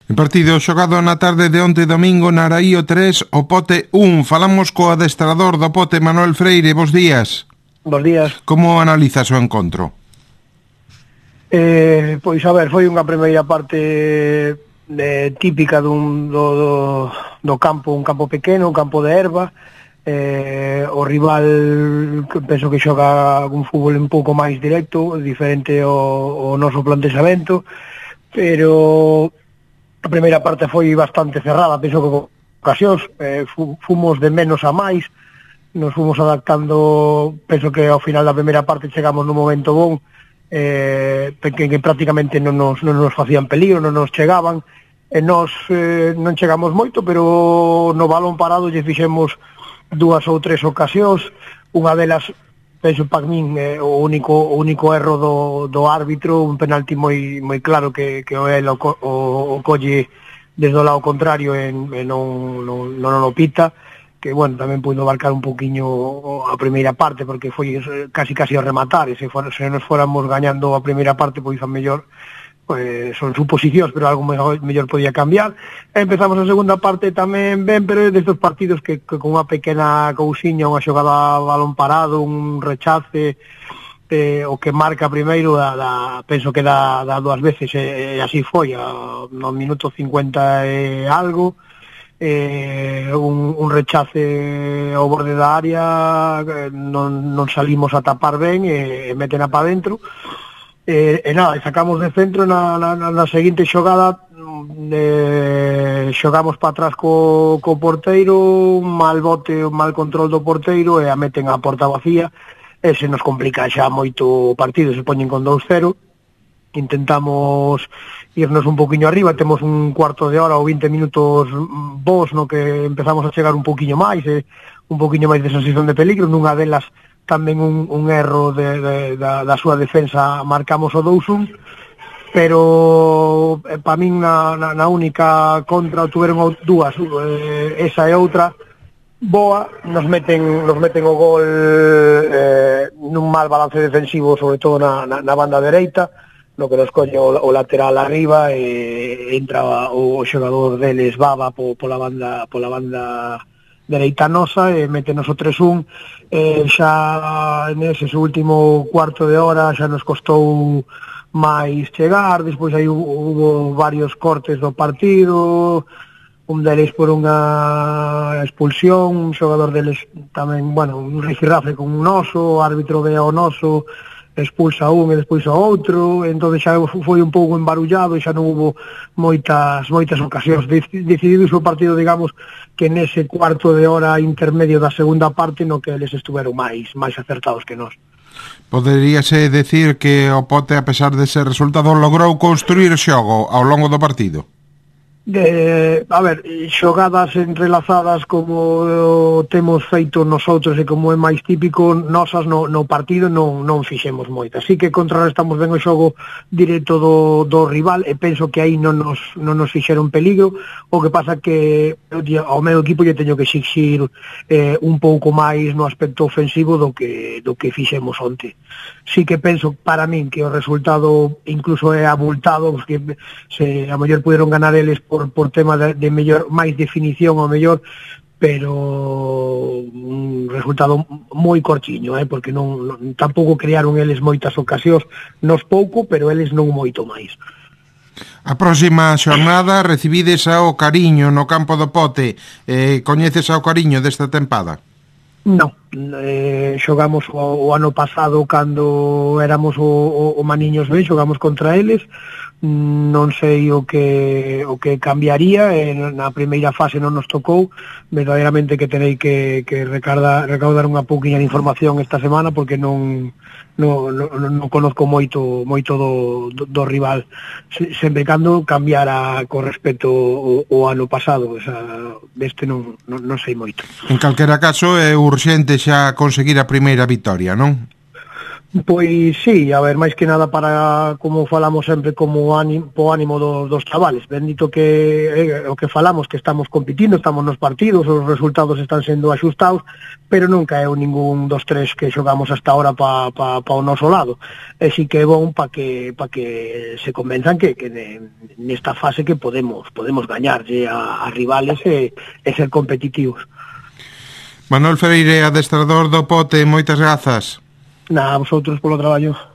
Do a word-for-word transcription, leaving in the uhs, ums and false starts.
En partido xogado na tarde de onte domingo na Araío tres, o Pote un. Falamos co adestrador do Pote, Manuel Freire. Bos días. Bos días. Como analizas o encontro? Eh, pois a ver, foi unha primeira parte de, típica dun, do, do, do campo, un campo pequeno, un campo de herba. Eh, o rival penso que xoga un fútbol un pouco máis directo, diferente ao, ao noso plantexamento, pero a primeira parte foi bastante cerrada, penso que con ocasións eh, fomos de menos a máis, nos fomos adaptando, penso que ao final da primeira parte chegamos no momento bon, eh, que, que prácticamente non nos, non nos facían peligro, non nos chegaban, e nos eh, non chegamos moito, pero no balón parado lle fixemos dúas ou tres ocasións, unha delas penso para min eh, o único o único erro do, do árbitro, un penalti moi moi claro que, que o el o, o, o colle desde o lado contrario en, en non, non, non o pita, que bueno, tamén puido marcar un poquinho a primeira parte, porque foi casi casi a rematar, e se, for, se nos fóramos gañando a primeira parte, pois a mellor pues, son suposicións, pero algo mellor, mellor podía cambiar. Empezamos a segunda parte tamén ben, pero é destes partidos que, que con unha pequena cousiña, unha xogada a balón parado, un rechace, eh, o que marca primeiro, da, da, penso que dá, dá dúas veces, e, e así foi, a, no minuto cincuenta e algo, eh, un, un rechace ao borde da área, non, non salimos a tapar ben, e, e metena para dentro. E, e nada, sacamos de centro na, na, na seguinte xogada, eh, xogamos para atrás co, co porteiro, mal bote, mal control do porteiro, e a meten a porta vacía, e se nos complica xa moito o partido, se poñen con dous cero, intentamos irnos un poquinho arriba, temos un cuarto de hora ou vinte minutos vos no que empezamos a chegar un poquinho máis, e un poquinho máis de sensación de peligro, nunha delas tamén un, un erro de, de, da, da súa defensa marcamos o dous un, pero eh, para min na, na, na única contra tuveron dúas, eh, esa e outra boa, nos meten nos meten o gol eh, nun mal balance defensivo, sobre todo na, na, na banda dereita, no que nos colle o, o lateral arriba, e entra o xogador deles Baba po, pola banda pola banda dereita nosa, e metenos o tres un, e xa nese último cuarto de hora xa nos costou máis chegar, despois aí hubo varios cortes do partido, un deles por unha expulsión, un xogador deles tamén, bueno, un rifirrafe con un noso, o árbitro ve ao noso, expulsa un e despois ao outro, entón xa foi un pouco embarullado e xa non hubo moitas moitas ocasións. Decididos o partido, digamos, que nese cuarto de hora intermedio da segunda parte no que eles estuveron máis máis acertados que nós. Poderíase decir que o Pote, a pesar dese resultado, logrou construir xogo ao longo do partido? De, a ver, xogadas entrelazadas como temos feito nosotros e como é máis típico, nosas no, no partido non, non fixemos moitas. Así que contrarrestamos ben o xogo directo do, do rival, e penso que aí non nos, non nos fixeron peligro. O que pasa que ao meu equipo lle teño que exixir eh, un pouco máis no aspecto ofensivo do que, do que fixemos onte. Sí que penso para min que o resultado incluso é abultado, porque se a mellor puderon ganar eles por Por, por tema de, de mellor máis definición ao mellor, pero un resultado moi cortiño, eh, porque non, non tampouco crearon eles moitas ocasións, nos pouco, pero eles non moito máis. A próxima xornada recibides ao Cariño no campo do Pote. Eh, coñeces ao Cariño desta tempada? Non, eh, xogamos o, o ano pasado cando éramos o, o, o Maniños B, xogamos contra eles. Non sei o que o que cambiaría, eh, na primeira fase non nos tocou, verdadeiramente que tenei que, que recaudar, recaudar unha pouquinha de información esta semana, porque non non, non, non conozco moito moito do, do, do rival, Se, sempre cando cambiara con respecto ao, ao ano pasado, o sea, deste non, non, non sei moito. En calquera caso é urxente xa conseguir a primeira vitoria, non? Pois sí, a ver, máis que nada para, como falamos sempre, como ánimo, po ánimo dos, dos chavales. Bendito que eh, o que falamos, que estamos competindo, estamos nos partidos, os resultados están sendo axustados, pero nunca é ningún dos tres que xogamos hasta ahora pa, pa, pa o noso lado. E si que é bon pa que, pa que se convenzan que, que nesta fase que podemos podemos gañarlle a, a rivales e, e ser competitivos. Manuel Freire, adestrador do Pote, moitas grazas. Nada, vosotros polo traballo.